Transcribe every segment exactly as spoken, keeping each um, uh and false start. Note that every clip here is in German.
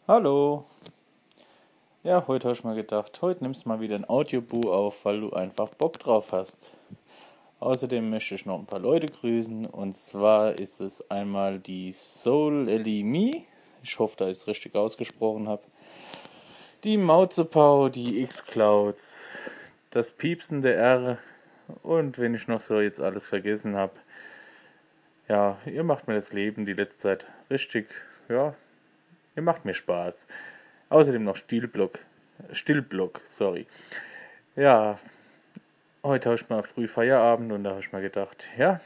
Hallo. Ja, heute habe ich mal gedacht, heute nimmst du mal wieder ein Audiobuch auf, weil du einfach Bock drauf hast. Außerdem möchte ich noch ein paar Leute grüßen. Und zwar ist es einmal die Soul Elimi. Ich hoffe, dass ich es richtig ausgesprochen habe. Die Mauzepau, die X-Clouds, das piepsende R. Und wenn ich noch so jetzt alles vergessen habe. Ja, ihr macht mir das Leben die letzte Zeit richtig, ja, ihr macht mir Spaß. Außerdem noch Stilblock. Stillblock, sorry. Ja, heute habe ich mal früh Feierabend und da habe ich mal gedacht, ja,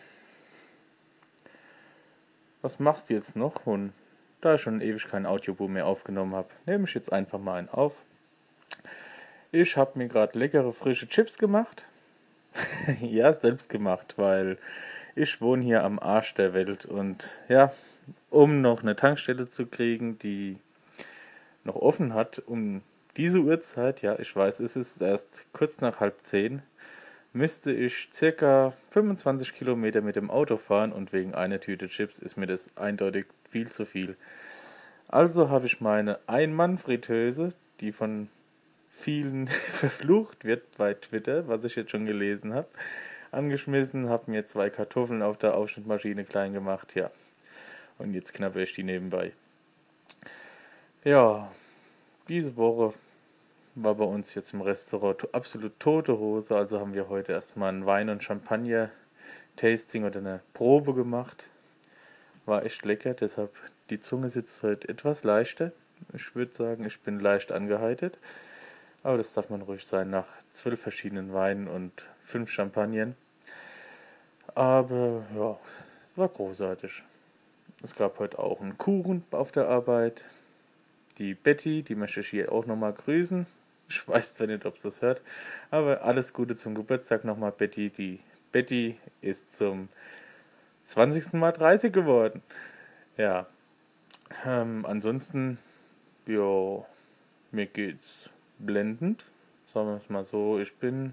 was machst du jetzt noch? Und da ich schon ewig kein Audiobook mehr aufgenommen habe, nehme ich jetzt einfach mal einen auf. Ich habe mir gerade leckere frische Chips gemacht. Ja, selbst gemacht, weil ich wohne hier am Arsch der Welt und ja, um noch eine Tankstelle zu kriegen, die noch offen hat, um diese Uhrzeit, ja, ich weiß, es ist erst kurz nach halb zehn, müsste ich circa fünfundzwanzig Kilometer mit dem Auto fahren und wegen einer Tüte Chips ist mir das eindeutig viel zu viel. Also habe ich meine Ein-Mann-Fritteuse, die von vielen verflucht wird bei Twitter, was ich jetzt schon gelesen habe, angeschmissen, habe mir zwei Kartoffeln auf der Aufschnittmaschine klein gemacht, ja. Und jetzt knappe ich die nebenbei. Ja, diese Woche war bei uns jetzt im Restaurant absolut tote Hose, also haben wir heute erstmal ein Wein- und Champagner-Tasting oder eine Probe gemacht. War echt lecker, deshalb die Zunge sitzt heute etwas leichter. Ich würde sagen, ich bin leicht angeheitet, aber das darf man ruhig sein nach zwölf verschiedenen Weinen und fünf Champagnern. Aber ja, war großartig. Es gab heute auch einen Kuchen auf der Arbeit. Die Betty, die möchte ich hier auch nochmal grüßen. Ich weiß zwar nicht, ob sie das hört, aber alles Gute zum Geburtstag nochmal, Betty. Die Betty ist zum zwanzigsten Mal dreißig geworden. Ja, ähm, ansonsten, ja, mir geht's blendend. Sagen wir es mal so, ich bin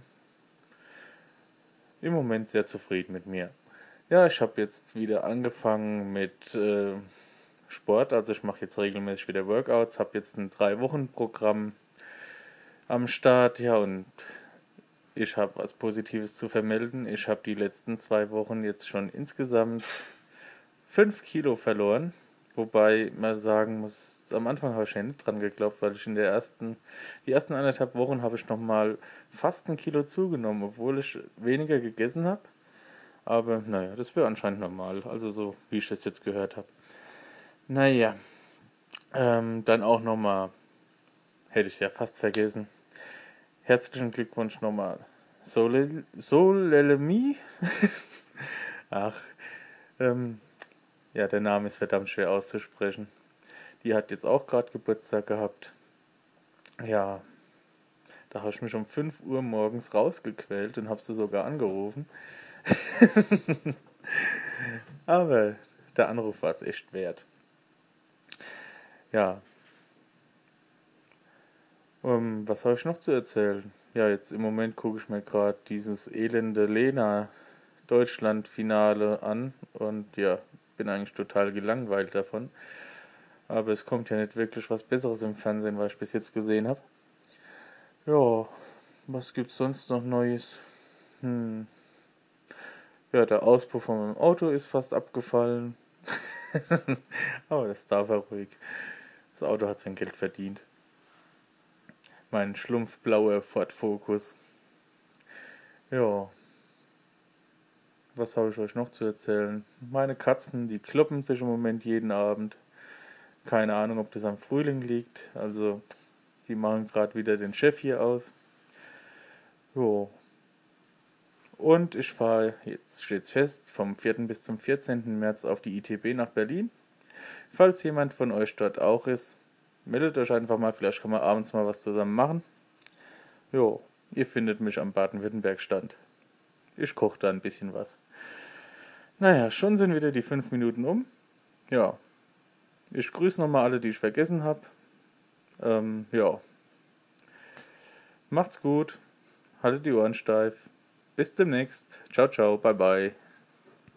im Moment sehr zufrieden mit mir. Ja, ich habe jetzt wieder angefangen mit äh, Sport, also ich mache jetzt regelmäßig wieder Workouts, habe jetzt ein drei Wochen Programm am Start, ja, und ich habe was Positives zu vermelden. Ich habe die letzten zwei Wochen jetzt schon insgesamt fünf Kilo verloren. Wobei man sagen muss, am Anfang habe ich ja nicht dran geglaubt, weil ich in der ersten, die ersten anderthalb Wochen habe ich nochmal fast ein Kilo zugenommen, obwohl ich weniger gegessen habe. Aber naja, das wäre anscheinend normal, also so wie ich das jetzt gehört habe. Naja, ähm, dann auch nochmal, hätte ich ja fast vergessen. Herzlichen Glückwunsch nochmal. Solel, Solelemi? Ach, ähm, ja, der Name ist verdammt schwer auszusprechen. Die hat jetzt auch gerade Geburtstag gehabt. Ja, da habe ich mich um fünf Uhr morgens rausgequält und habe sie sogar angerufen. Aber der Anruf war es echt wert. Ja, ähm, was habe ich noch zu erzählen? Ja, jetzt im Moment gucke ich mir gerade dieses elende Lena Deutschland-Finale an und ja, bin eigentlich total gelangweilt davon. Aber es kommt ja nicht wirklich was Besseres im Fernsehen, was ich bis jetzt gesehen habe. Ja, was gibt's sonst noch Neues? Hm. Ja, der Auspuff von meinem Auto ist fast abgefallen. Aber das darf er ruhig. Das Auto hat sein Geld verdient. Mein schlumpfblauer Ford Focus. Ja, was habe ich euch noch zu erzählen? Meine Katzen, die kloppen sich im Moment jeden Abend. Keine Ahnung, ob das am Frühling liegt. Also, die machen gerade wieder den Chef hier aus. Jo. Und ich fahre, jetzt steht's fest, vom vierten bis zum vierzehnten März auf die I T B nach Berlin. Falls jemand von euch dort auch ist, meldet euch einfach mal, vielleicht kann man abends mal was zusammen machen. Jo, ihr findet mich am Baden-Württemberg-Stand. Ich koche da ein bisschen was. Naja, schon sind wieder die fünf Minuten um. Ja, ich grüße nochmal alle, die ich vergessen habe. Ähm, ja, macht's gut, haltet die Ohren steif. Bis demnächst. Ciao, ciao, bye, bye.